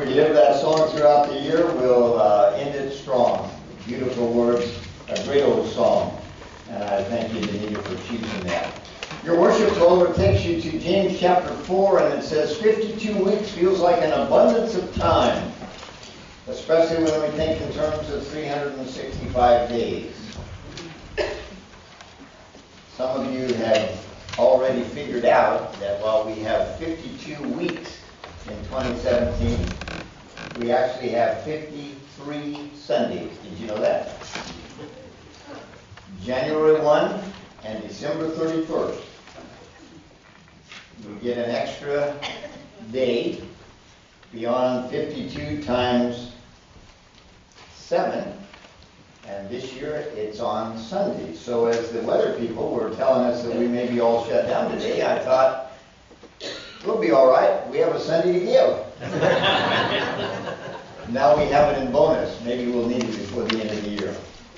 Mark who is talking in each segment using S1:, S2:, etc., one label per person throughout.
S1: relive that song throughout the year, we'll end it strong. Beautiful words, a great old song. And I thank you, Danita, for choosing that. Your worship folder takes you to James chapter 4, and it says 52 weeks feels like an abundance of time, especially when we think in terms of 365 days. Some of you have already figured out that while we have 52 weeks in 2017, we actually have 53 Sundays. Did you know that? January 1 and December 31st. We get an extra day beyond 52 times 7. And this year it's on Sunday. So as the weather people were telling us that we may be all shut down today, I thought, we'll be all right. We have a Sunday to give. Now we have it in bonus. Maybe we'll need it before the end of the year.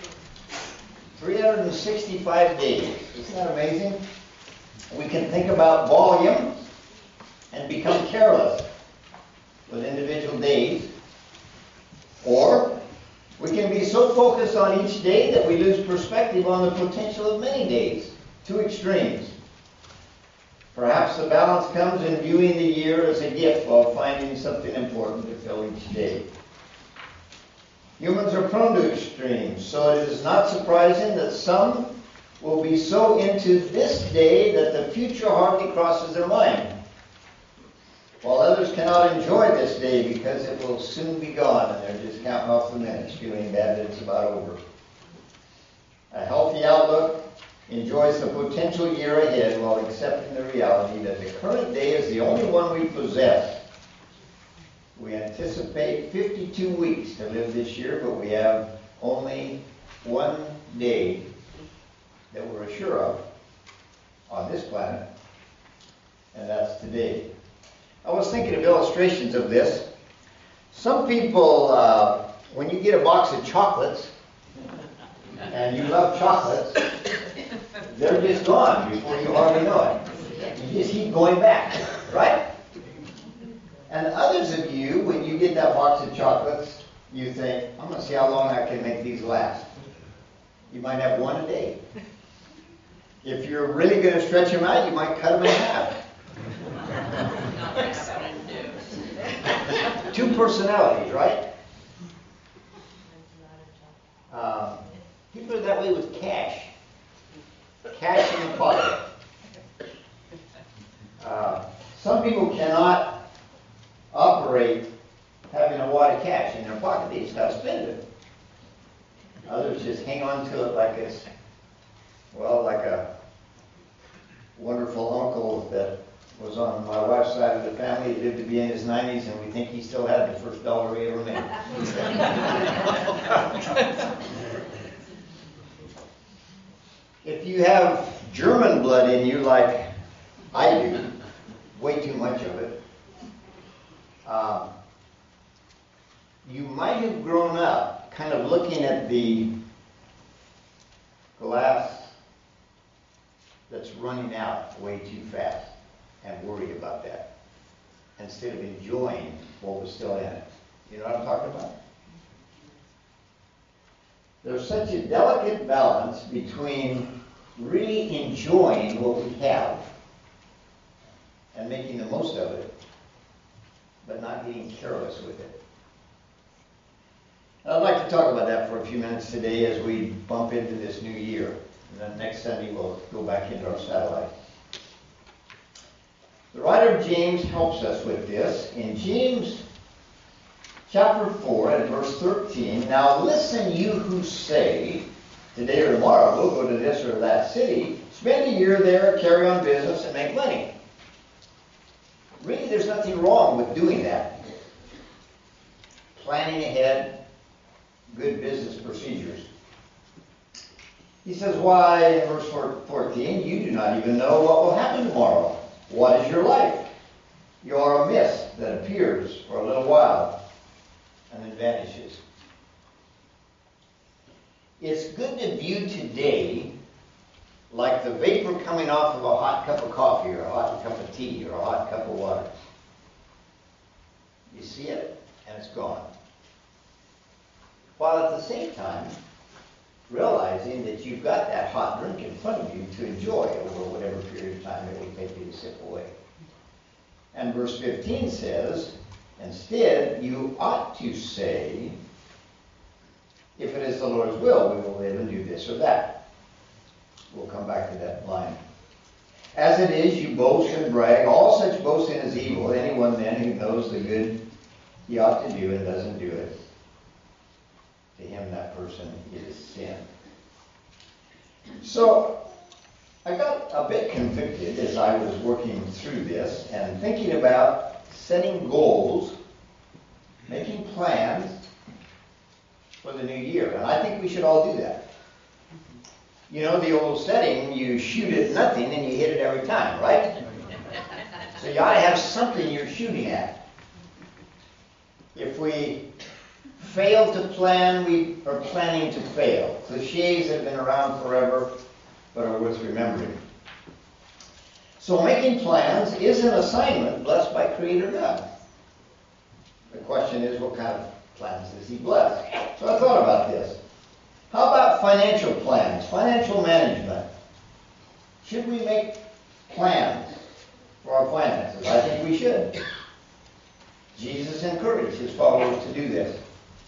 S1: 365 days. Isn't that amazing? We can think about volume and become careless with individual days. Or we can be so focused on each day that we lose perspective on the potential of many days. Two extremes. Perhaps the balance comes in viewing the year as a gift while finding something important to fill each day. Humans are prone to extremes, so it is not surprising that some will be so into this day that the future hardly crosses their mind, while others cannot enjoy this day because it will soon be gone and they're just counting off the minutes, feeling bad that it's about over. A healthy outlook enjoys the potential year ahead while accepting the reality that the current day is the only one we possess. We anticipate 52 weeks to live this year, but we have only one day that we're sure of on this planet, and that's today. I was thinking of illustrations of this. Some people, when you get a box of chocolates, and you love chocolates, they're just gone before you hardly know it. You just keep going back, right? And others of you, when you get that box of chocolates, you think, I'm going to see how long I can make these last. You might have one a day. If you're really going to stretch them out, you might cut them in half. Two personalities, right? People are that way with cash. Cash in the pocket. Some people cannot operate having a wad of cash in their pocket. They just got to spend it. Others just hang on to it like it's, well, like a wonderful uncle that was on my wife's side of the family. He lived to be in his 90s, and we think he still had the first dollar he ever made. If you have German blood in you like I do, way too much of it, you might have grown up kind of looking at the glass that's running out way too fast and worried about that instead of enjoying what was still in it. You know what I'm talking about? There's such a delicate balance between really enjoying what we have and making the most of it, but not getting careless with it. I'd like to talk about that for a few minutes today as we bump into this new year. And then next Sunday we'll go back into our satellite. The writer of James helps us with this. In James chapter 4 and verse 13, now listen you who say, today or tomorrow we'll go to this or that city, spend a year there, carry on business, and make money. Really, there's nothing wrong with doing that. Planning ahead, good business procedures. He says, why, in verse 14, you do not even know what will happen tomorrow. What is your life? You are a mist that appears for a little while and then vanishes. It's good to view today like the vapor coming off of a hot cup of coffee or a hot cup of tea or a hot cup of water. You see it? and it's gone. While at the same time, realizing that you've got that hot drink in front of you to enjoy over whatever period of time it will take you to sip away. And verse 15 says, instead, you ought to say, if it is the Lord's will, we will live and do this or that. We'll come back to that line. As it is, you boast and brag. All such boasting is evil. Anyone then who knows the good he ought to do and doesn't do it, to him that person is sin. So, I got a bit convicted as I was working through this and thinking about setting goals, making plans for the new year. And I think we should all do that. You know the old setting, you shoot at nothing and you hit it every time, right? So you ought to have something you're shooting at. If we fail to plan, we are planning to fail. Cliches have been around forever, but are worth remembering. So making plans is an assignment blessed by Creator God. The question is, what kind of plans does He bless? So I thought about this. How about financial plans, financial management? Should we make plans for our finances? I think we should. Jesus encouraged His followers to do this.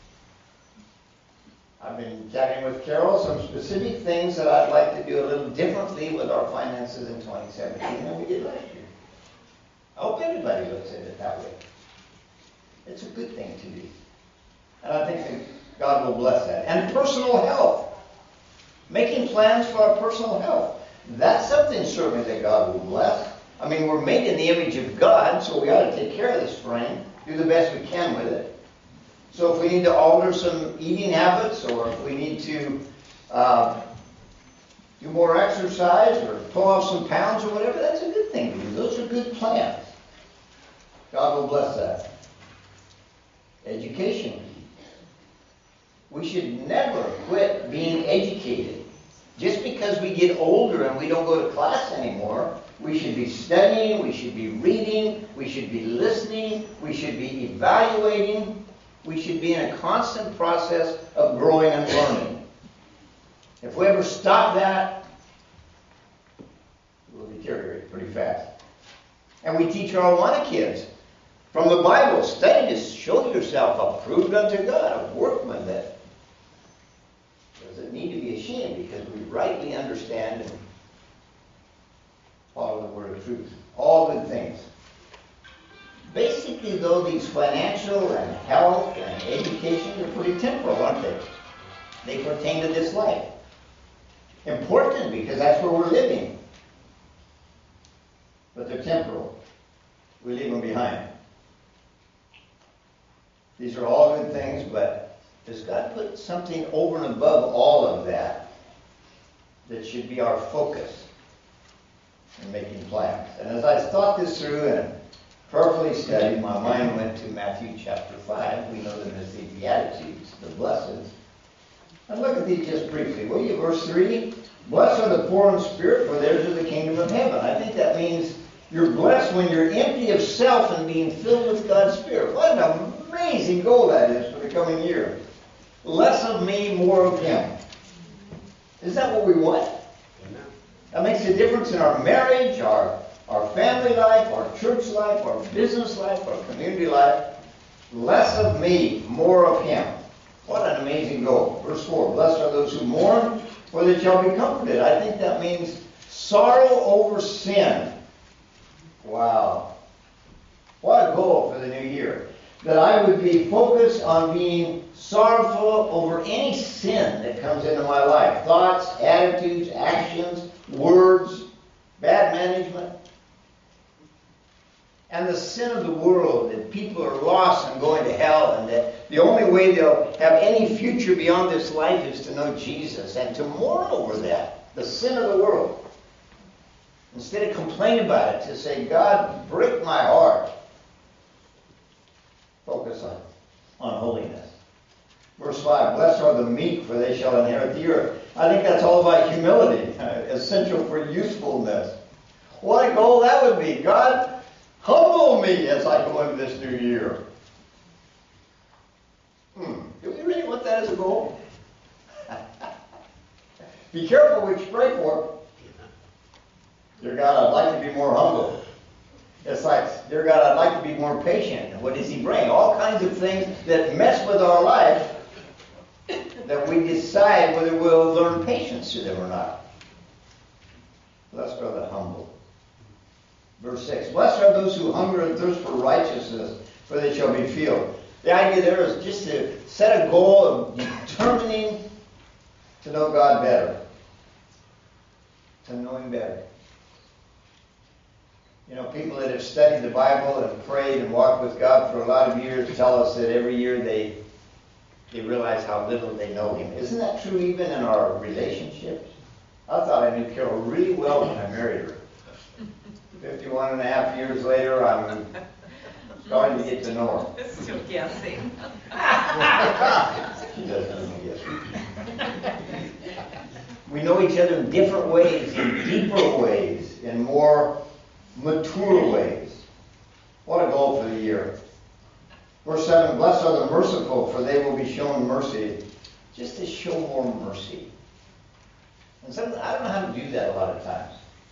S1: I've been chatting with Carol some specific things that I'd like to do a little differently with our finances in 2017 than we did last year. I hope everybody looks at it that way. It's a good thing to do. And I think that God will bless that. And personal health. Making plans for our personal health. That's something certainly that God will bless. I mean, we're made in the image of God, so we ought to take care of this frame, do the best we can with it. So if we need to alter some eating habits, or if we need to do more exercise, or pull off some pounds or whatever, that's a good thing to do. Those are good plans. God will bless that. Education. We should never quit being educated. Just because we get older and we don't go to class anymore, we should be studying, we should be reading, we should be listening, we should be evaluating. We should be in a constant process of growing and learning. If we ever stop that, we'll deteriorate pretty fast. And we teach our Awana kids from the Bible, study to show yourself approved unto God, a workman that doesn't need to be ashamed because we rightly understand and follow the word of truth. All good things. Basically, though, these financial and health and education are pretty temporal, aren't they? They pertain to this life. Important because that's where we're living. But they're temporal. We leave them behind. These are all good things, but does God put something over and above all of that that should be our focus in making plans? And as I thought this through and prayerfully studied, my mind went to Matthew chapter 5. We know them as the Beatitudes, the blesseds. And look at these just briefly, will you? Verse 3, blessed are the poor in spirit, for theirs is the kingdom of heaven. I think that means you're blessed when you're empty of self and being filled with God's Spirit. What an amazing goal that is for the coming year. Less of me, more of Him. Is that what we want? Amen. That makes a difference in our marriage, our family life, our church life, our business life, our community life. Less of me, more of Him. What an amazing goal. Verse 4, blessed are those who mourn, for they shall be comforted. I think that means sorrow over sin. Wow. What a goal for the new year. That I would be focused on being sorrowful over any sin that comes into my life. Thoughts, attitudes, actions, words, bad management. And the sin of the world, that people are lost and going to hell, and that the only way they'll have any future beyond this life is to know Jesus, and to mourn over that, the sin of the world. Instead of complaining about it, to say, God, break my heart. Focus on holiness. Verse 5, blessed are the meek, for they shall inherit the earth. I think that's all about humility, essential for usefulness. What a goal that would be. God, humble me as I go into this new year. Do we really want that as a goal? Be careful what you pray for. Dear God, I'd like to be more humble. It's like, dear God, I'd like to be more patient. And what does he bring? All kinds of things that mess with our life that we decide whether we'll learn patience to them or not. Let's go to humble. Verse 6, blessed are those who hunger and thirst for righteousness, for they shall be filled. The idea there is just to set a goal of determining to know God better. To know Him better. You know, people that have studied the Bible and prayed and walked with God for a lot of years tell us that every year they realize how little they know Him. Isn't that true even in our relationships? I thought I knew Carol really well when I married her. 51 and a half years later, I'm starting to get to know her.
S2: Still guessing.
S1: She doesn't even guess. We know each other in different ways, in deeper ways, in more mature ways. What a goal for the year. Verse 7, blessed are the merciful, for they will be shown mercy. Just to show more mercy. And sometimes, I don't know how to do that a lot of times.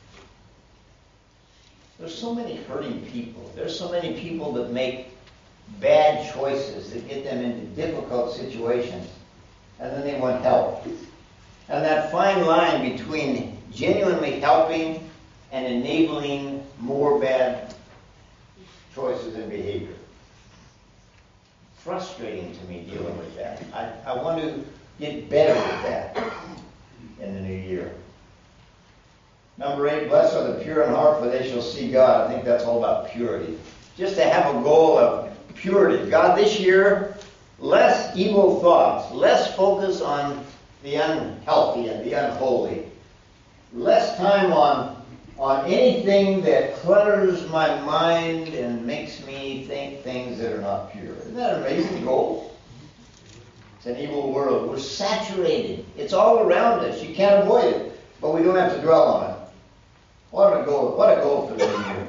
S1: There's so many hurting people. There's so many people that make bad choices that get them into difficult situations. And then they want help. And that fine line between genuinely helping and enabling more bad choices and behavior. Frustrating to me dealing with that. I want to get better with that in the new year. Number 8, blessed are the pure in heart, for they shall see God. I think that's all about purity. Just to have a goal of purity. God, this year, less evil thoughts, less focus on the unhealthy and the unholy, less time on anything that clutters my mind and makes me think things that are not pure. Isn't that an amazing goal? It's an evil world. We're saturated. It's all around us. You can't avoid it, but we don't have to dwell on it. What a goal for the new year.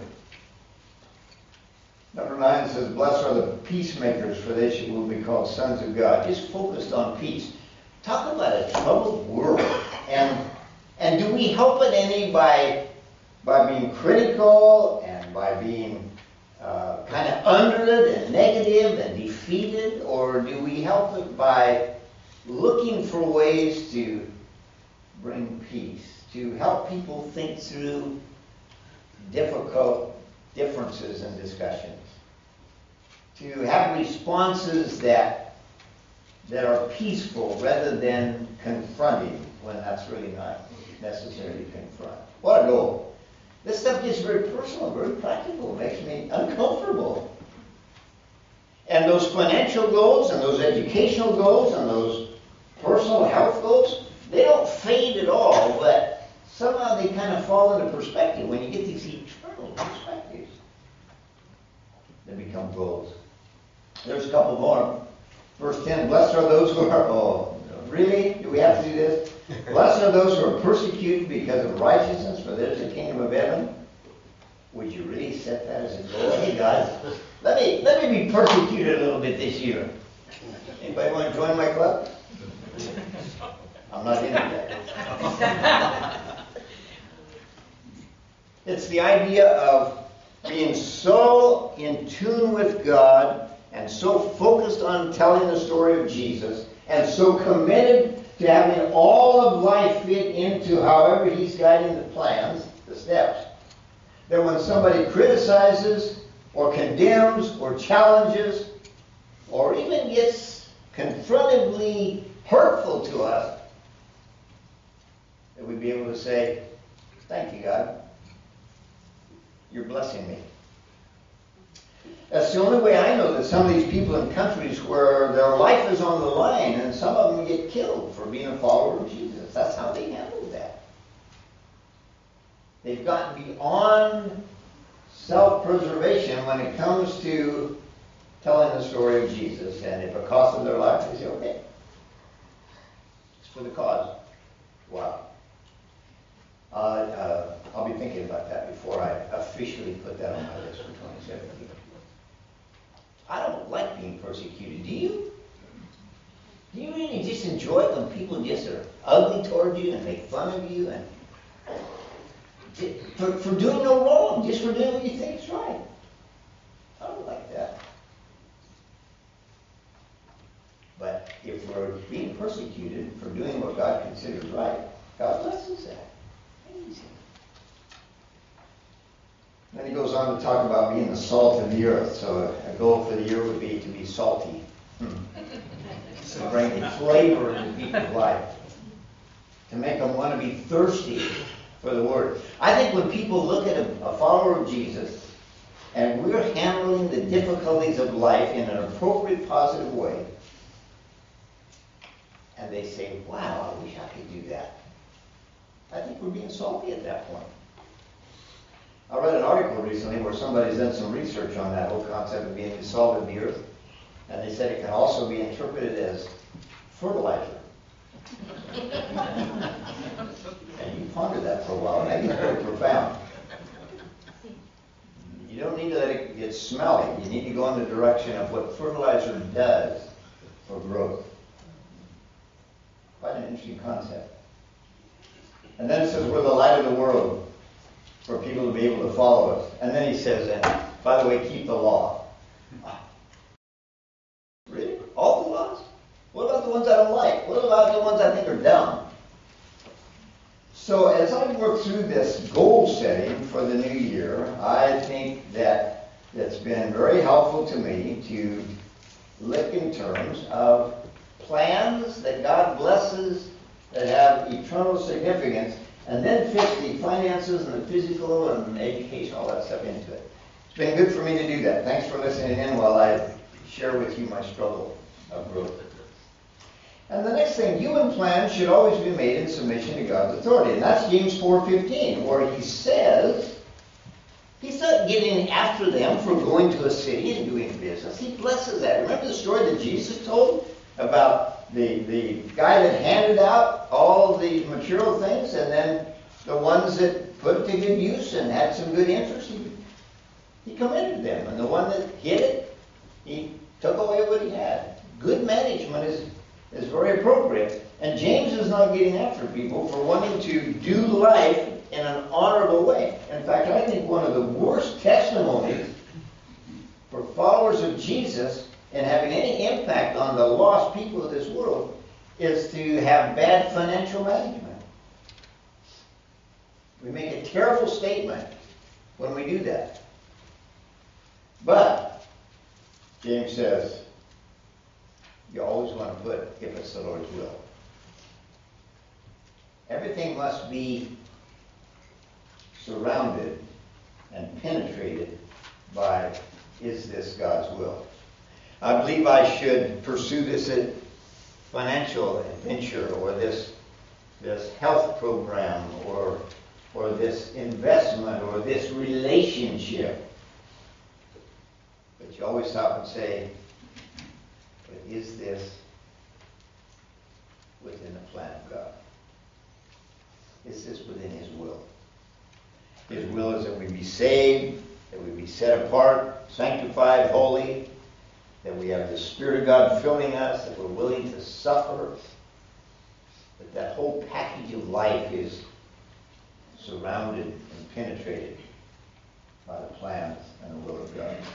S1: Number 9 says, blessed are the peacemakers, for they will be called sons of God. Just focused on peace. Talk about a troubled world. And do we help it any by being critical and by being kind of under it and negative and defeated? Or do we help it by looking for ways to bring peace? To help people think through difficult differences and discussions. To have responses that are peaceful rather than confronting when that's really not necessary to confront. What a goal. This stuff gets very personal, very practical. It makes me uncomfortable. And those financial goals and those educational goals and those personal health goals, they don't fade at all, but somehow they kind of fall into perspective when you get these eternal perspectives. They become goals. There's a couple more. Verse 10, blessed are those who are, oh, really? Do we have to do this? Blessed are those who are persecuted because of righteousness, for theirs is the kingdom of heaven. Would you really set that as a goal? Hey guys, let me be persecuted a little bit this year. Anybody want to join my club? I'm not into that. It's the idea of being so in tune with God and so focused on telling the story of Jesus and so committed to having all of life fit into however He's guiding the plans, the steps, that when somebody criticizes or condemns or challenges or even gets confrontively hurtful to us, that we'd be able to say, thank you, God. You're blessing me. That's the only way I know that some of these people in countries where their life is on the line and some of them get killed for being a follower of Jesus. That's how they handle that. They've gotten beyond self-preservation when it comes to telling the story of Jesus. And if it costs them their life, they say, okay, it's for the cause. Wow. I'll be thinking about that before I officially put that on my list for 2017. I don't like being persecuted. Do you? Do you really just enjoy it when people just are ugly toward you and make fun of you and for doing no wrong, just for doing what you think is right? I don't like that. But if we're being persecuted for doing what God considers right, God blesses that. Easy. Then he goes on to talk about being the salt of the earth. So a goal for the year would be to be salty. To bring flavor into people's life. To make them want to be thirsty for the Word. I think when people look at a follower of Jesus, and we're handling the difficulties of life in an appropriate, positive way, and they say, wow, I wish I could do that. I think we're being salty at that point. I read an article recently where somebody's done some research on that whole concept of being the salt of the earth, and they said it can also be interpreted as fertilizer. And you ponder that for a while, and I think it's very profound. You don't need to let it get smelly. You need to go in the direction of what fertilizer does for growth. Quite an interesting concept. And then it says we're the light of the world for people to be able to follow us. And then he says, and by the way, keep the law. Really? All the laws? What about the ones I don't like? What about the ones I think are dumb? So as I work through this goal setting for the new year, I think that it's been very helpful to me to look in terms of plans that God blesses that have eternal significance, and then fit the finances and the physical and education, all that stuff into it. It's been good for me to do that. Thanks for listening in while I share with you my struggle of growth. And the next thing, human plans should always be made in submission to God's authority. And that's James 4:15, where he says, he's not getting after them for going to a city and doing business. He blesses that. Remember the story that Jesus told about the guy that handed out all the material things, and then the ones that put it to good use and had some good interest, he commended them. And the one that hid it, he took away what he had. Good management is very appropriate. And James is not getting after people for wanting to do life in an honorable way. In fact, I think one of the worst testimonies for followers of Jesus and having any impact on the lost people of this world is to have bad financial management. We make a terrible statement when we do that. But James says, you always want to put, if it's the Lord's will. Everything must be surrounded and penetrated by, is this God's will? I believe I should pursue this financial adventure, or this health program, or this investment, or this relationship. But you always stop and say, but is this within the plan of God? Is this within His will? His will is that we be saved, that we be set apart, sanctified, holy, that we have the Spirit of God filling us, that we're willing to suffer, that whole package of life is surrounded and penetrated by the plans and the will of God.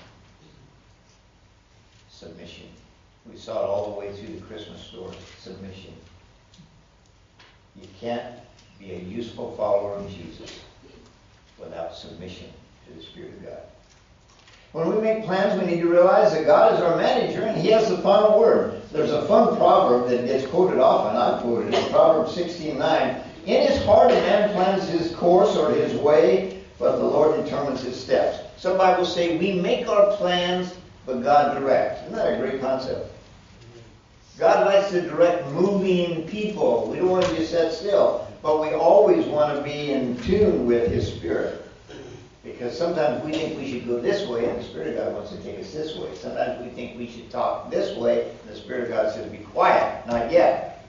S1: Submission. We saw it all the way through the Christmas story. Submission. You can't be a useful follower of Jesus without submission to the Spirit of God. When we make plans, we need to realize that God is our manager and He has the final word. There's a fun proverb that gets quoted often. I've quoted it. Proverbs 16:9. In his heart a man plans his course or his way, but the Lord determines his steps. Some Bibles say we make our plans, but God directs. Isn't that a great concept? God likes to direct moving people. We don't want to just sit still, but we always want to be in tune with His Spirit. Because sometimes we think we should go this way, and the Spirit of God wants to take us this way. Sometimes we think we should talk this way, and the Spirit of God says, be quiet, not yet.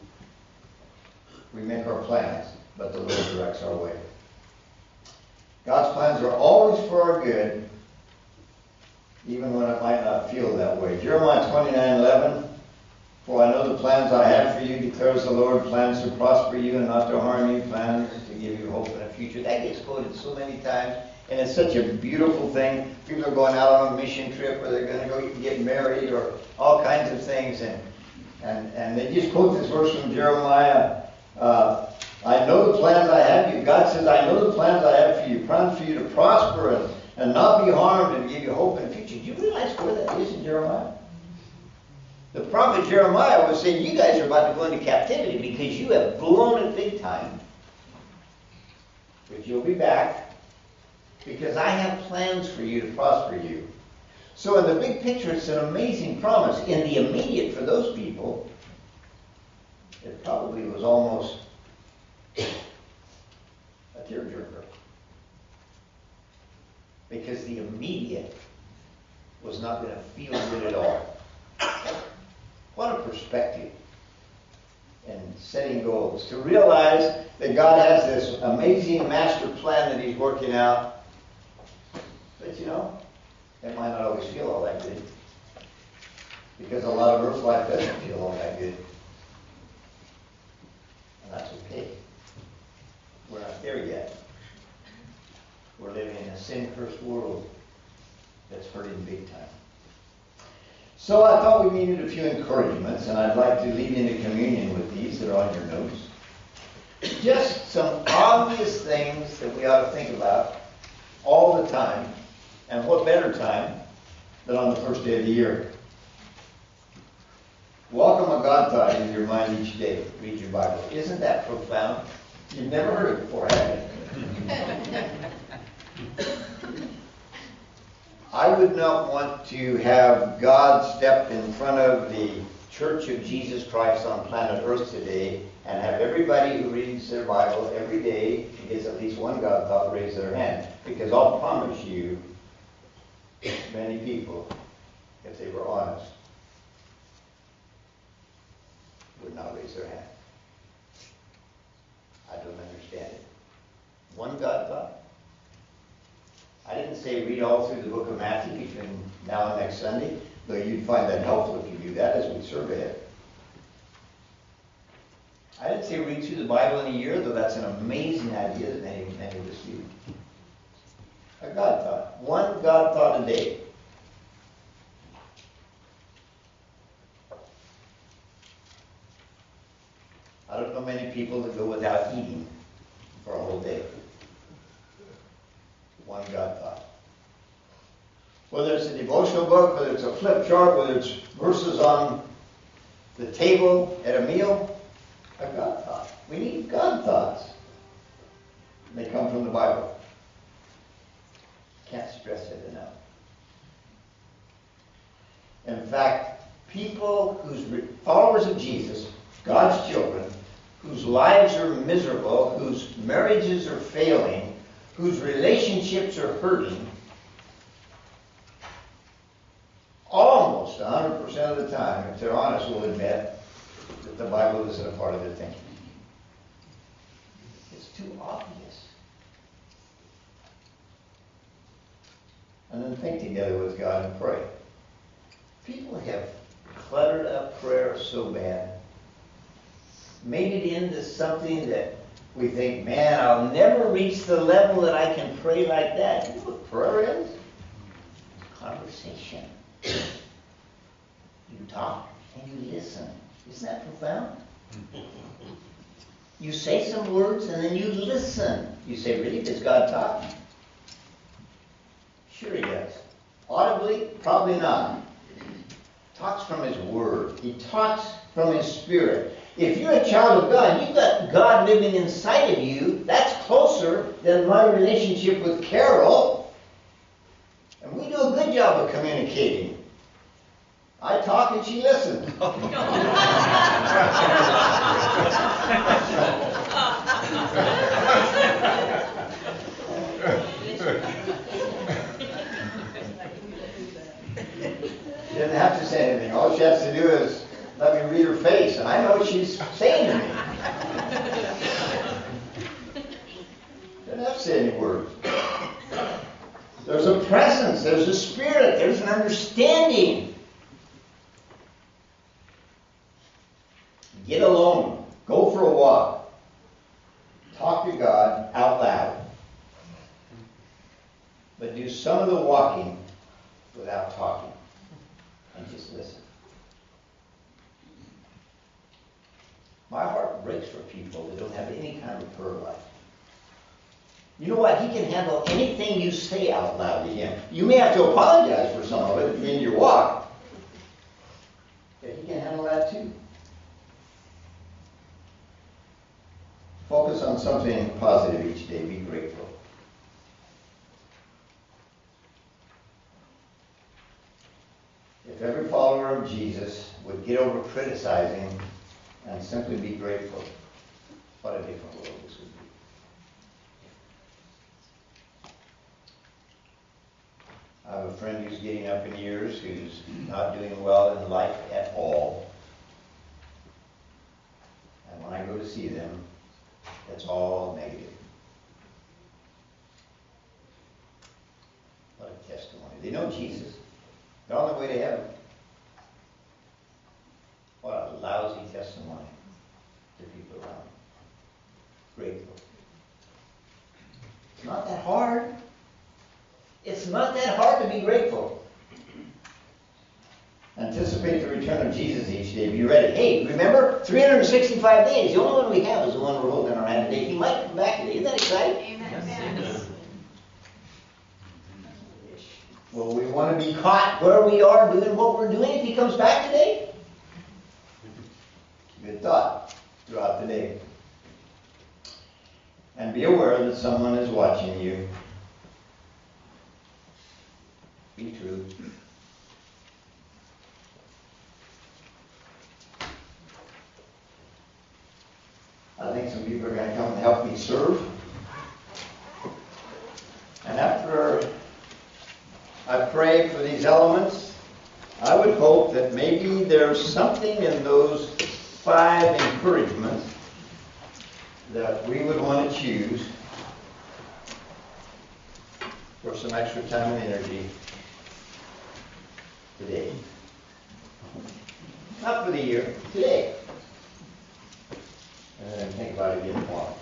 S1: We make our plans, but the Lord directs our way. God's plans are always for our good, even when it might not feel that way. Jeremiah 29:11, For I know the plans I have for you, declares the Lord, plans to prosper you and not to harm you, plans to give you hope and a future. That gets quoted so many times, and it's such a beautiful thing. People are going out on a mission trip, or they're going to go get married, or all kinds of things, and they just quote this verse from Jeremiah. I know the plans I have for you. God says, I know the plans I have for you. Plans for you to prosper and not be harmed and give you hope in the future. Do you realize where that is in Jeremiah? The prophet Jeremiah was saying, you guys are about to go into captivity because you have blown it big time. But you'll be back because I have plans for you to prosper you. So in the big picture, it's an amazing promise. In the immediate, for those people, it probably was almost a tearjerker. Because the immediate was not going to feel good at all. What a perspective in setting goals. To realize that God has this amazing master plan that He's working out. But you know, it might not always feel all that good. Because a lot of earth life doesn't feel all that good. And that's okay. We're not there yet. We're living in a sin-cursed world that's hurting big time. So I thought we needed a few encouragements, and I'd like to lead into communion with these that are on your notes. Just some obvious things that we ought to think about all the time, and what better time than on the first day of the year. Welcome a God thought into your mind each day. Read your Bible. Isn't that profound? You've never heard it before, have you? I would not want to have God step in front of the Church of Jesus Christ on planet Earth today and have everybody who reads their Bible every day and gets at least one God thought raise their hand. Because I'll promise you, many people, if they were honest, would not raise their hand. I don't understand it. One God thought? I didn't say read all through the book of Matthew between now and next Sunday, though you'd find that helpful if you do that as we survey it. I didn't say read through the Bible in a year, though that's an amazing idea that many of us do. A God thought. One God thought a day. I don't know many people that go without eating for a whole day. One God thought. Whether it's a devotional book, whether it's a flip chart, whether it's verses on the table at a meal, a God thought. We need God thoughts. They come from the Bible. Can't stress it enough. In fact, people who's followers of Jesus, God's children, whose lives are miserable, whose marriages are failing, whose relationships are hurting, almost 100% of the time, if they're honest, will admit that the Bible isn't a part of their thinking. It's too obvious. And then think together with God and pray. People have cluttered up prayer so bad, made it into something that we think, man, I'll never reach the level that I can pray like that. You know what prayer is? Conversation. You talk and you listen. Isn't that profound? You say some words and then you listen. You say, really? Does God talk? Sure He does. Audibly? Probably not. Talks from His Word. He talks from His Spirit. If you're a child of God, you've got God living inside of you. That's closer than my relationship with Carol. And we do a good job of communicating. I talk and she listens. She doesn't have to say anything. All she has to do is let me read her face, and I know what she's saying to me. Doesn't have to say any words. There's a presence, there's a spirit, there's an understanding. alone. Go for a walk. Talk to God out loud. But do some of the walking without talking. And just listen. My heart breaks for people that don't have any kind of prayer life. You know what? He can handle anything you say out loud to him. You may have to apologize for some of it in your walk. But he can handle that too. Focus on something positive each day. Be grateful. If every follower of Jesus would get over criticizing and simply be grateful, what a different world this would be. I have a friend who's getting up in years, who's not doing well in life at all. And when I go to see them, it's all negative. What a testimony. They know Jesus. They're on their way to heaven. What a lousy testimony to people around. Grateful. It's not that hard. It's not that hard to be grateful. Anticipate the return of Jesus each day. Be ready. Hey, remember, 365 days. The only one we have is the one we're holding in our hand today. He might come back today. Isn't that exciting?
S2: Amen.
S1: Well, we want to be caught where we are doing what we're doing if he comes back today? Good thought throughout the day. And be aware that someone is watching you. Be true. I think some people are going to come and help me serve. And after I pray for these elements, I would hope that maybe there's something in those 5 encouragements that we would want to choose for some extra time and energy today. Not for the year, today. And then think about it again tomorrow.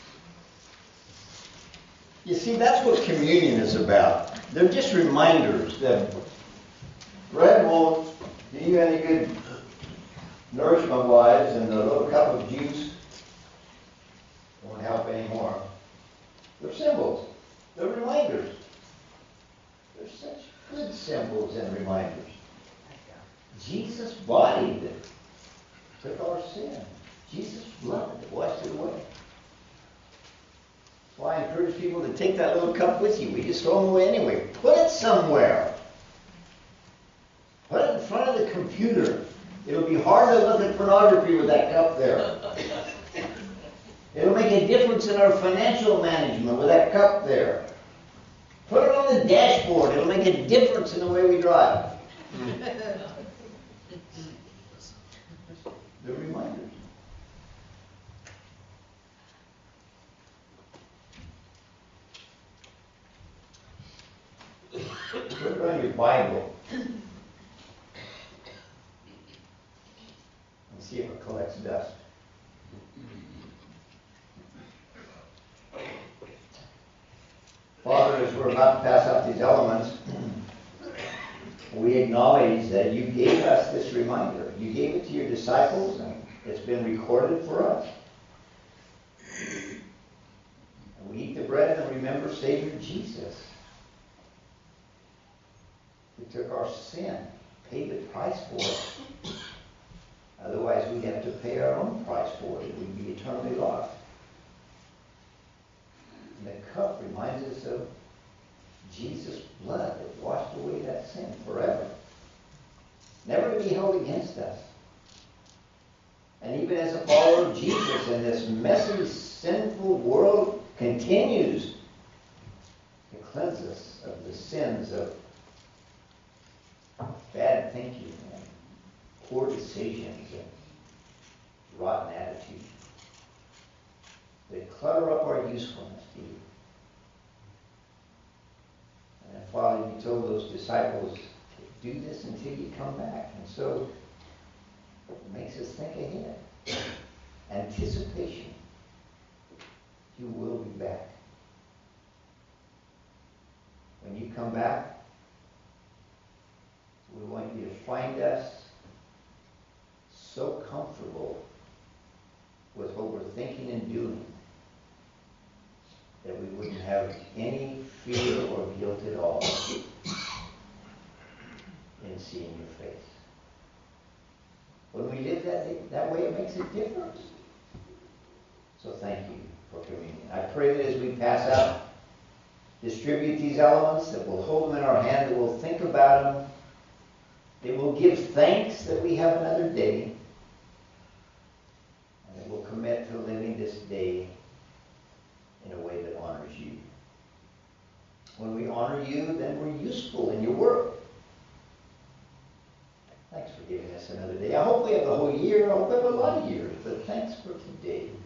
S1: You see, that's what communion is about. They're just reminders that bread won't do you any good nourishment-wise, and the little cup of juice won't help anymore. They're symbols. They're reminders. They're such good symbols and reminders. Jesus' body that took our sin. Jesus' blood that washed it away. That's why I encourage people to take that little cup with you. We just throw them away anyway. Put it somewhere. Put it in front of the computer. It'll be hard to look at pornography with that cup there. It'll make a difference in our financial management with that cup there. Put it on the dashboard. It'll make a difference in the way we drive. They're reminders. Put it on your Bible. And see if it collects dust. Father, as we're about to pass out these elements, we acknowledge that you gave us this reminder. You gave it to your disciples, and it's been recorded for us. And we eat the bread and remember Savior Jesus, who took our sin, paid the price for it. Otherwise, we'd have to pay our own price for it. We'd be eternally lost. And the cup reminds us of Jesus' blood that washed away that sin forever. Never to be held against us. And even as a follower of Jesus in this messy, sinful world continues to cleanse us of the sins of bad thinking and poor decisions and rotten attitudes. They clutter up our usefulness to you. And Father, you told those disciples, do this until you come back. And so it makes us think ahead. anticipation. You will be back. When you come back, we want you to find us so comfortable with what we're thinking and doing that we wouldn't have any fear or guilt at all in seeing your face. When we live that way, it makes a difference. So thank you for communion. I pray that as we pass out, distribute these elements, that we'll hold them in our hand, that we'll think about them, that we'll give thanks that we have another day, and that we'll commit to living this day in a way that honors you. When we honor you, then we're useful in your work. Thanks for giving us another day. I hope we have the whole year. I hope we have a lot of years, but thanks for today.